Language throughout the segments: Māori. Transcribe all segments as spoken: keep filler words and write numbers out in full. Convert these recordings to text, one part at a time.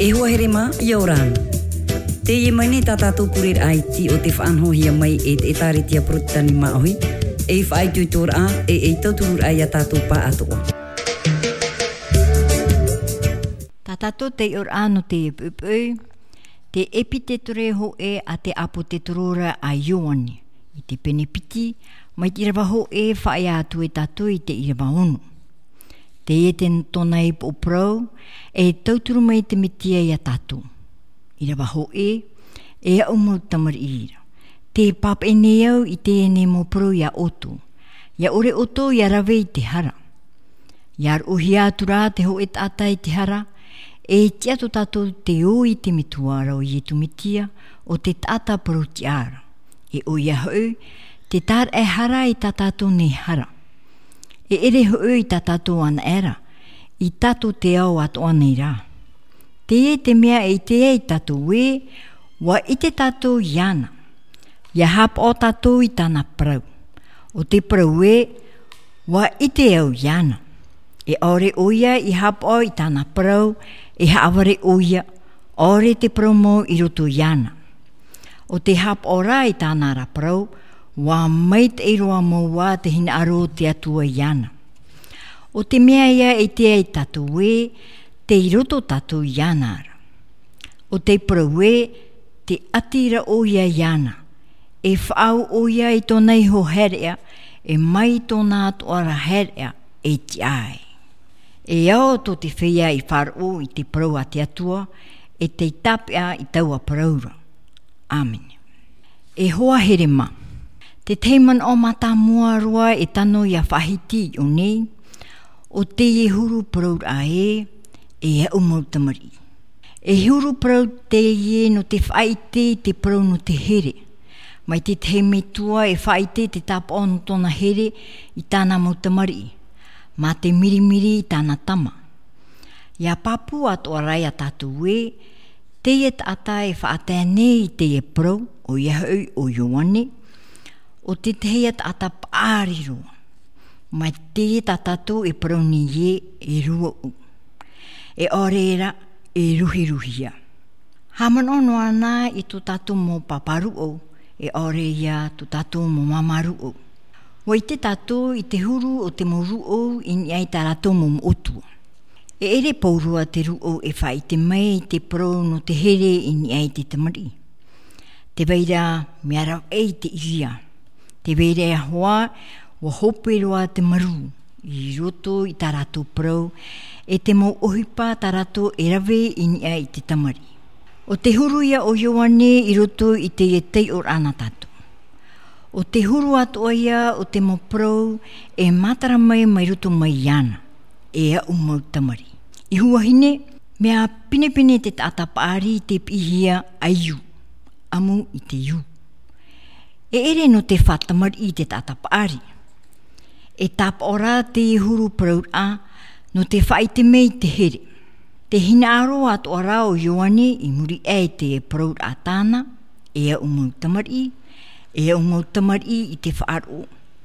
E hua here ma, ia orang. Te ie mai ni tā tātou purir ai ti o te whaanhohia mai e te etaritia protani maohi. E i whaai tuitor a e e tauturur ai a tātou pā atoa. Tā tātou te ur anu te epupui, te epi te ture ho e a te apo te turora a Ioani. I te penepiti, mai te irawa ho e whaai atu e tātou i te irawa onu. Te e te tona i po prau, e tauturu mai te mitia i a tātou. Irawa ho e, e au mau tamar ira. Te pap e ne au i te ene mo pro ia oto. Ia ore oto ia rawe i te hara. Ia uhi atura te ho e tata i te hara. E tia to tato te o i te mituara o i tu mitia o te tata pro ti ara. E o ia hau, te tar e hara i tatato ne hara. E ere hau i tatato an era. I tato te au ato anei rā. Te e te mea e te e tato we, wa i te tato iana. Ia hap o tato i tana prau. O te prau e, wa i te au iana. E ore oia i hap o i tana prau, e haaware oia, ore te prau mo i roto iana. O te hap ora i tana ra prau, wa mait e roa mo wa te hina aro te atua iana. O te mea ia e te e tato we, te iroto tato ianara. O te praue, te atira oia iana. E whaau oia i tōna iho herea, e mai tōna atoara herea e ti ai. E ao tō te whia i wharo i te prau a te atua, e te tapia i taua praura. Amen. E hoa here ma. Te teiman o mata mua roa e tano i a whahiti o nei, o te e huru praura a e, e au mau tamari. E huru prau te ie no te whaite te prau no te here. Mai te te metua e whaite te tapa ono tōna here i tāna mau tamari. Ma te mirimiri i tāna tama. Ia papu ato arai a tātou e, te e tata e whaatene i te e prau o iahau o Ioane, o te te e tata pāri roa. Mai te e tatato e prau ni e e rua u. E oreera e ruhi ruhia. Hamanono ana i tu tatu mo paparu o, e oreia tu tatu mo mamaru o. Wai te tatu i te huru o te moru o i ni ai tarato mo motu. E ere paurua te ru o e whai te mai te pro no te here i ni ai te tamari. Te veira meara ei te iria. Te veira e hoa wa hope roa te maru. I roto i tarato pro, e te mau ohipa tarato e rawe i ni ai te tamari. O te huru ia o Ioane i roto i te e tei or ana tato. O te huru atoa ia o te mau pro, e matara mai mai roto mai iana, e a umau tamari. I hua hine, mea pinepine te tata paari te pihia a iu, amu i te iu. E ere no te whatamari i te tata paari. E tap ora te huru praur a, no te whaite mei te here. Te hina aro at ora o Ioane i muri e te praur a tāna, e a umau tamari, e a umau tamari i te whaaro.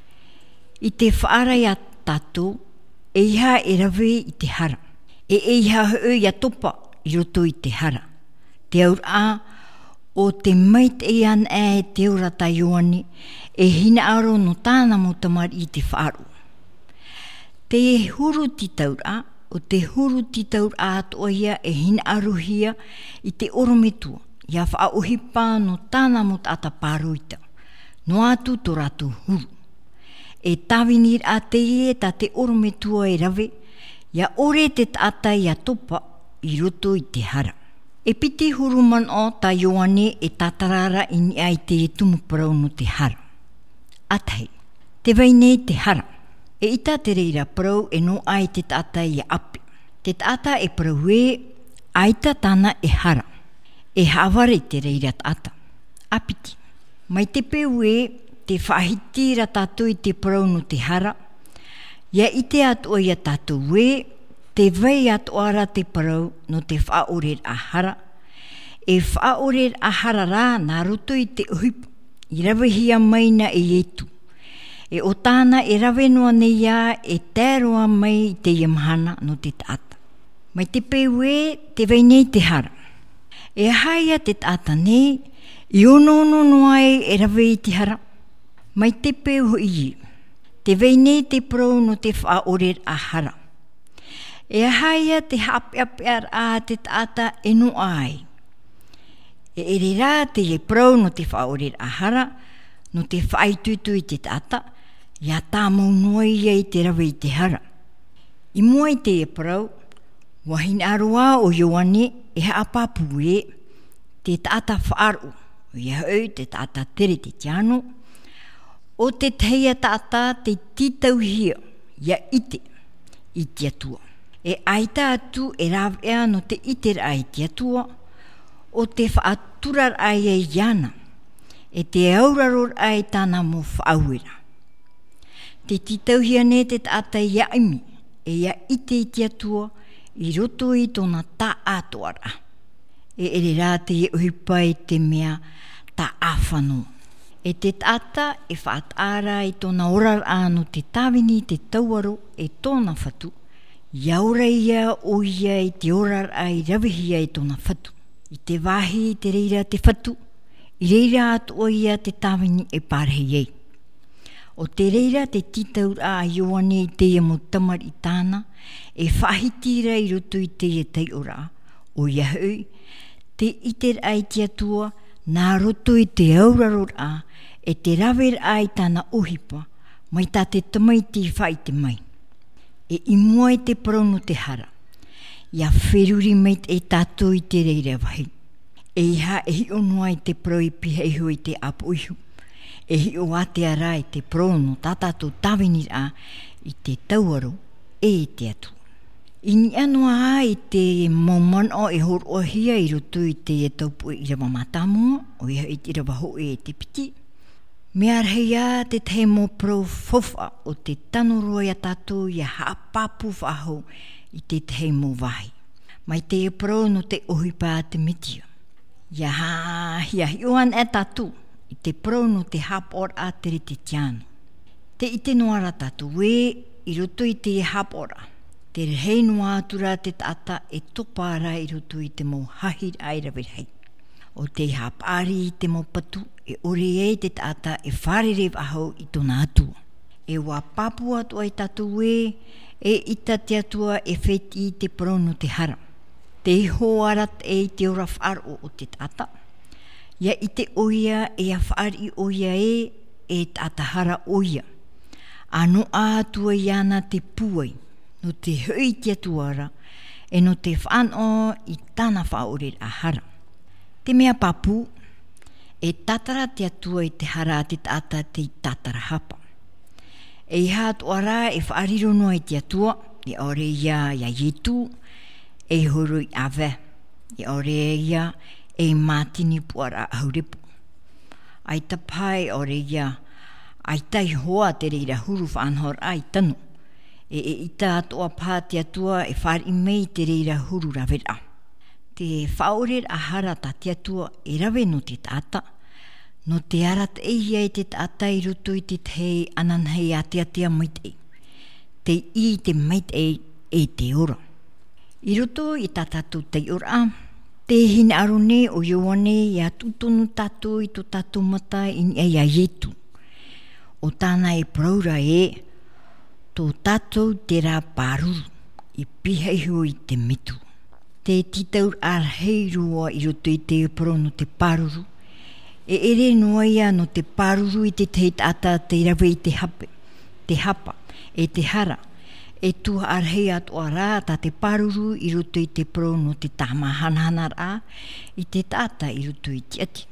I te whaara i a tato, e iha e rawe i te hara. E e iha hau i a topa i roto i te hara. Te aur a, o te mait e an e te urata Ioane, e hina aro no tāna mo tamari i te whaaro. Te huru titaura, o te huru titaura atoa ia e hina aruhia i te orometua, ia whaohipa no tāna mo tata pāroita, no atu to ratu huru. E tawinir a te ie ta te orometua e rawe, ia ore te tata ia topa i roto i te hara. E piti huru man o ta Ioane e tatarara i ni ai te e tumuparau no te hara. Atai, te waine te hara. E ita te reira prau e no ai te tata i api. Te tata e prau e aita tana e hara. E haware te reira tata. Apiti. Mai te peu e te whahitira tatu i te prau no te hara. Ia ite atua ia tatu e te vai atuara te prau no te whaorer a hara. E whaorer a hara rā nā roto i te uhipu. I rawihia maina e etu. E o tāna e rawe noa nei a e tēroa mai te iamahana no te tata. Mai te pewe te weinei te hara. E haia te tata nei, i ono ono noai e rawe i te hara. Mai te peu i, te weinei te pro no te wha orer a hara. E haia te hape ape ar a te tata e no ai. E ere rā te e pro no te wha orer a hara, no te whai tutu i te tata, ia tā maunoi i te rawe i te hara. I mua i te e pro, wahin aroa o Ioane e ha apapu e, te tata whaaru, o ia au te tata tere te tiano, o te teia tata te titau hia, ia ite, i te atua. E aita atu e rawea no te iter ai te atua, o te whaaturar ai e iana, e te auraror ai tāna mo whaauera. Te titau hia ne te tata ia imi, e ia ite i te atua, i roto i tōna tā atoara. E ere rā te e uhipai te mea tā āwhano. E te tata e whaatara i tōna orar āno te tāwini te tauaro e tōna whatu. Iaura ia o ia i te orar ai rawihia i tōna whatu. I te wahi i te reira te whatu. I reira atu o ia te tāwini e pārhei ei. O te reira te titaur a Ioane i te e mo tamar i tāna, e whahitira i roto i te e tei ora, o ia hui, te iter ai te atua, nā roto i te auraror a, e te rawer ai tāna ohipa, mai tā te tamai te whai te mai. E imua i te prono te hara, ia wheruri meit e tātou i te reira wahi. E iha e hi onua i te pro i piha iho i te apu ihu. E hi o ate ara i te prono tātātou tāwini a i te tauaro e i te atu. I ni anua a i te maumano e hor o hia i roto i te e taupu i rawa matamu, o ia i te rawa ho e te piti. Me arhea te te mo pro fofa o te tanoroa ia tātou ia haapapu whaho i te te mo wahi. Mai te e pro no te ohipa te mitia. Ia ha hia hioan e tātou. I te prono te hapor a tere te tiano. Te ite noara tātou e, i roto i te hapora. Te rehei noa atura te tata e topara i roto i te mo hahir aira virhei. O te hapari i te mo patu, e ore e te tata e wharerev ahau i tona atua. E wā papu atua i tātou e, e ita te atua e wheti i te prono te hara. Te iho arat e i te ora wharo o te tata. Ia i te oia e a whaari oia e e tātahara oia. Ano ātua iana te puai, no te hui te atuara, e no te whano i tāna whaorer a hara. Te mea papu, e tatara te atua i te hara te tata te tatara hapa. E iha atuara e whaari rono i te atua, e ore ia ia yetu, e horo i ave, e ore ia e mātini puara ahuripu. Ai tapai ore ia, ai tai hoa te reira huru whanhor ai tanu. E e ita atoa pāti atua e whari mei te reira huru rawera. Te whaorer a hara ta te atua e rawe no te tata. No te arat e ia i te tata i roto i te tei ananhei a te atea maitei. Te i te maitei e te ora. I roto i tatatu te ora. Te hine arone o Ioane ia tutonu tātou i to tātou mata in e ia yetu. O tāna e praura e, tō tātou te rā pāruru, i pihaiho i te mitu. Te titaur arhei rua i roto i te prono te pāruru, e ere noa ia no te pāruru i te te tata te rawe i te hape, te hapa, e te hara, e tu arhei atu ara ta te paruru i roto i te prono te tama hanhanar a i te tata i roto i te ati.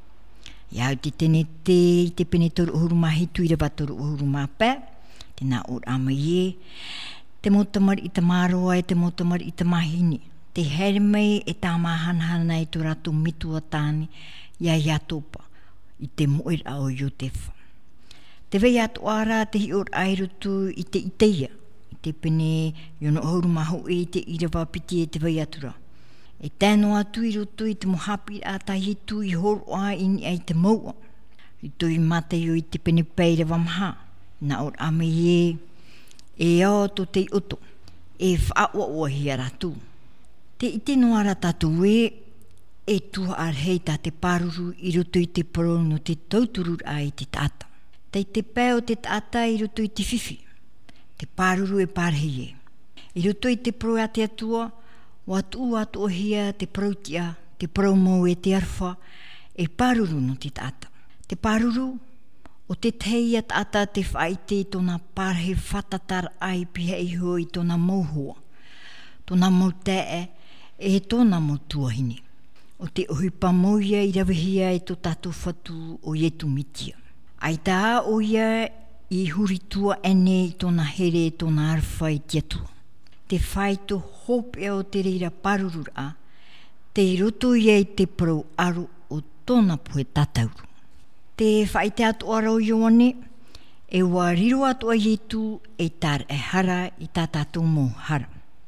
Iau te tene te i te pene toru uhuru mahi tuira watoru uhuru mapē, te nā ur amai e, te motamar i te maroa e te motamar i te mahini, te hermei e tama hanhana i tu ratu mitua tāne, ia ia topa i te moir au Iotefa. Te vei atu ara te hi ur airutu i te iteia, te pene yono horo maho e te irawa piti e te vai atura. E tēno atu i roto i te mohapi a ta hitu i horo a ini ai te maua. I tui mate yo i te pene peira wamha. Na or ame e, e ao to te oto. e whaua ua hia ratu. Te ite noara tatu e, e tua ar hei ta te paruru i roto i te pro no te tauturur ai te tata. Tei te pēo te tata i roto i te whiwhi. Te paruru e parhei e. I roto i te pro a te atua, watu atu o hia te protia, te pro mau e te arwha, e paruru no te tata. Te paruru, o te tei at ata te whaite i tona parhe whatatar ai pihe iho i tona mauhoa. Tona mautee e tona mautuahine. O te ohipa mauia i rawihia e to tatu whatu o ietu mitia. Ai tā o ia i huritua ene i tona here i tona arwha i tiatua. Te whaito hope o te reira parurura, te roto ia i te pro aru o tona pue tatauru. Te whaite atu ara o Ioane, e wariro atu a ietu e tar e hara i tā tātou mō hara.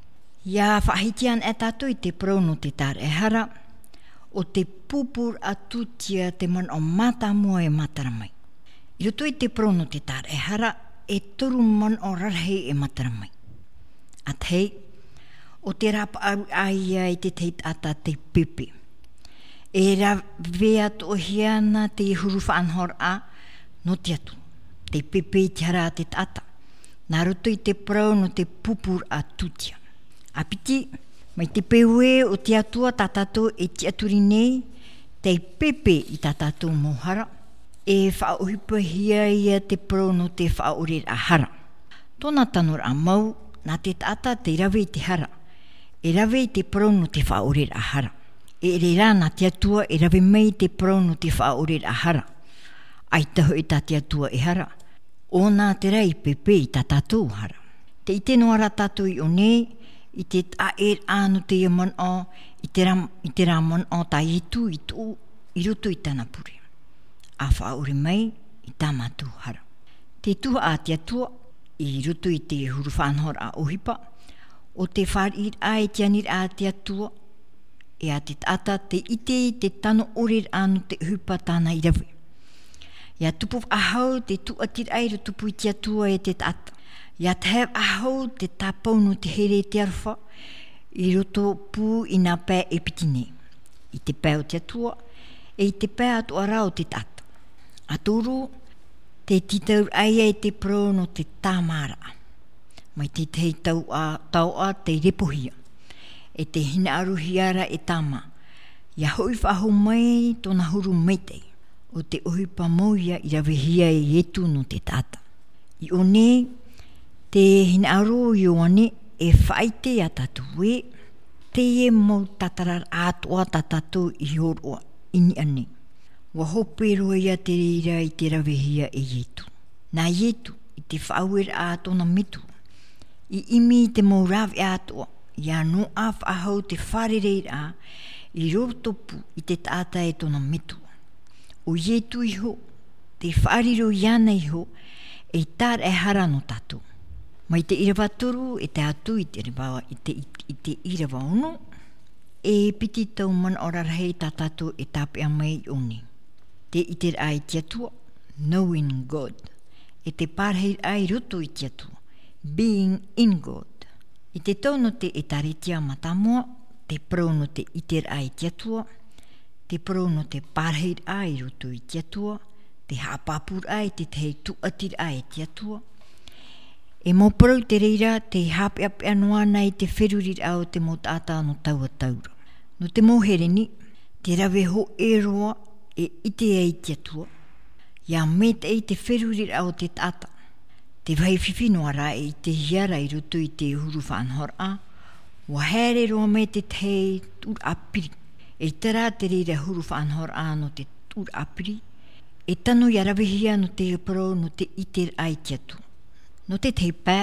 Ia whahitian e tātou i te pro no te tar e hara, o te pupur atu tia te man o mata mua e mataramai. I roto i te pro no te tar e hara, e toru man o rarhei e mataramai. At hei, o te rapa aru aia i te teit ata te pepe. E ra vea to hiana te huru whaanhor a, no te atu. Te pepe i te hara te tata. Nā roto i te pro no te pupur a tutia. A piti, mai te peue o te atua tatato e te aturi nei, te pepe i tatato mohara, e whaohipa hia ia te pro no te whaorir a hara. Tōna tanur a mau, nā te tata te rawe i te hara, e rawe i te pro no te whaorir a hara. E re rā nā te atua e rawe mai te pro no te whaorir a hara. Ai taho i tā te atua e hara, o nā te rei pepe i tatato hara. Te ite noara tato i o nei, i te taer anu te iaman o, i te, ram, i te ramon o ta itu i tu, i roto i tana puri. A whaore mai i tamatu hara. Te tuha a te atua, i roto i te huru whanhor a ohipa, o te wharir a e tianir a te atua, e a te tata te ite i te tano orir anu te hupa tāna i rawe. Ia tupu ahau te tuatir aira tupu i te atua e te tata. Ia te hef ahau te tāpau no te here te arwha, i roto pū i nā pē e pitine. I te pē o te atua, e i te pē atu arau te tata. A tōru, te titau aia e te pro no te tāmara. Mai te tei tau a, tau a te repohia. E te hina aruhiara e tāma. Ia hoi whaho mai tōna huru meitei. O te ohipa mauia i rawehia e etu no te tata. I o nei, te hina aru i oane e whaite a tatu e, te e mau tatarar atua tatatu i horoa ini ane. Wa hope roa ia te reira i te rawehia e etu. Nā etu i te whauer a tōna mitu. I imi i te mau rawe atua, ia no a whahau te wharereira i rotopu i te tata e tōna mitu. O ietu iho, te whaariro iana iho, e tār e hara no tatu. Mai te irawa turu e te atu i te irawa, i te, i te irawa ono, e piti tau man orarhei tā tatu e tāpea mai oni. Te iter ai te atua, knowing God. E te pārhei ai roto i te atua, being in God. I te tauno te e taritia matamoa, te prono te iter ai te atua, te prono te pārhei ai roto i te atua, te hapapur ai te tei tuatir ai te atua. E mo prau te reira te hape ape anuana i te wherurir au te mo tātā no taua taura. No te mohereni, te rawe ho e roa e ite ai te atua. Ia mete i te wherurir au te tata. Te vai whiwhinoara e te hiara i roto i te huru whanhor a. Wa here roa me te tei tur apiri. E tera te reira huru whanhor a no te tur apiri. E tano i arawehia no te pro no te iter ai te atua. No te teipā,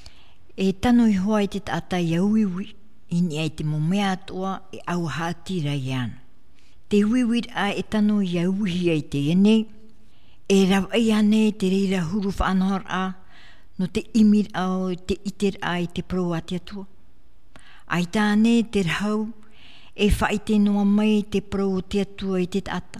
e tano i hoa i te tata i auiwi, ini ai te momea atua e au hātira i ana. Te uiwir a e tano i auihi ai te ene, e rawai ane te reira huru whanhor a, no te imir au te iter ai te pro a te atua. Ai tāne te rau, e whaite noa mai te pro te atua i te tata.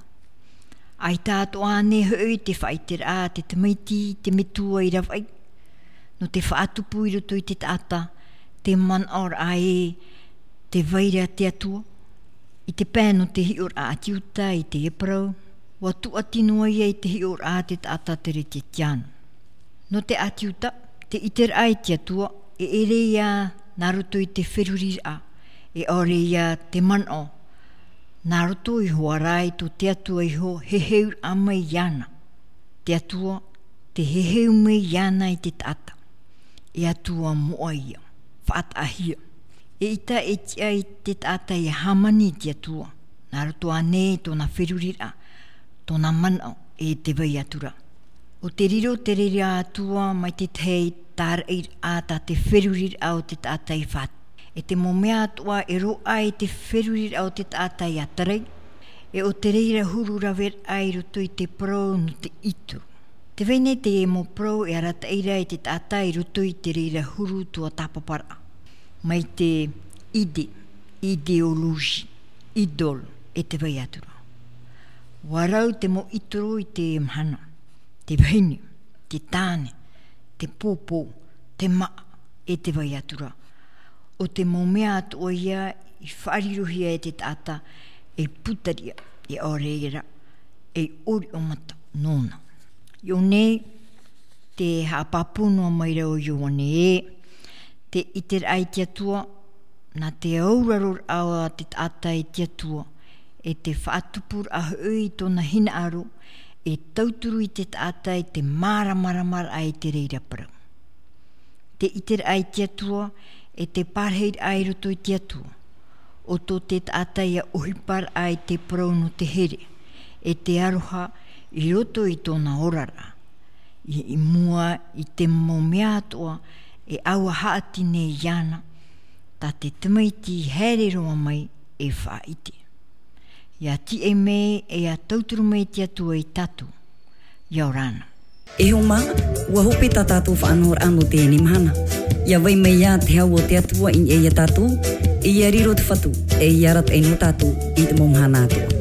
Ai tātu ane hui te whaiter a te tamaiti, te metua i rawai. No te whaatupu i roto i te tata, te man or ai te vaira te atua, i te pēno te hi or a atiuta i te eprau, wa tu atinua ia i te hi or a te tata tere te tiano. No te atiuta, te iter ai te atua, e ere ia naruto i te wheruri a, e ore ia te man o, naruto i hoarai to te atua i ho heheur a mai iana. Te atua, te heheu mai iana i te tata, e atua moa ia, whaat ahia. E ita e tia i te tata i hamani te atua, naruto ane tona wheruri a, tona mana e te vai atura. O te riro te riri atua mai te tei tar eir ata te wherurir au te tata i what. E te momea atua e ro ai te wherurir au te tata i atarei, e o te reira huru rawer ai roto i te pro no te itu. Te vene te e mo pro e arata eira i te tata i roto i te reira huru tua tapapara. Mai te ide, ideologi, idol e te vai atura. Warau te mo itoro i te mhana, te vaini, te tāne, te pōpō, te maa e te vai atura. O te momea atua ia i whariruhia e te tata e putaria e oreira e ori o mata nona. Io nei te hapapuno mai rau io ne e te iter ai te atua na te auraror aua te tata e te atua e te whaatupur a hui tona hina aro e tauturu i te tata e te mara mara mara ai te reira parau. Te iter ai te atua e te parheid ai roto i te atua. O to te tata ia ohipar ai te parau no te here e te aroha i roto i tona orara. I, i mua i te momea atua e aua haati ne iana ta te tamaiti here roa mai e whaiti. Ia ti e me e a tauturu mei te atua i tatu. Ia orana. E homa, ua hope ta tātou whaanor ano te eni mahana. Ia vai mai ia te hau o te atua in e ia tātou, i ia riro te whatu, e ia rat e no tātou i te momhana atua.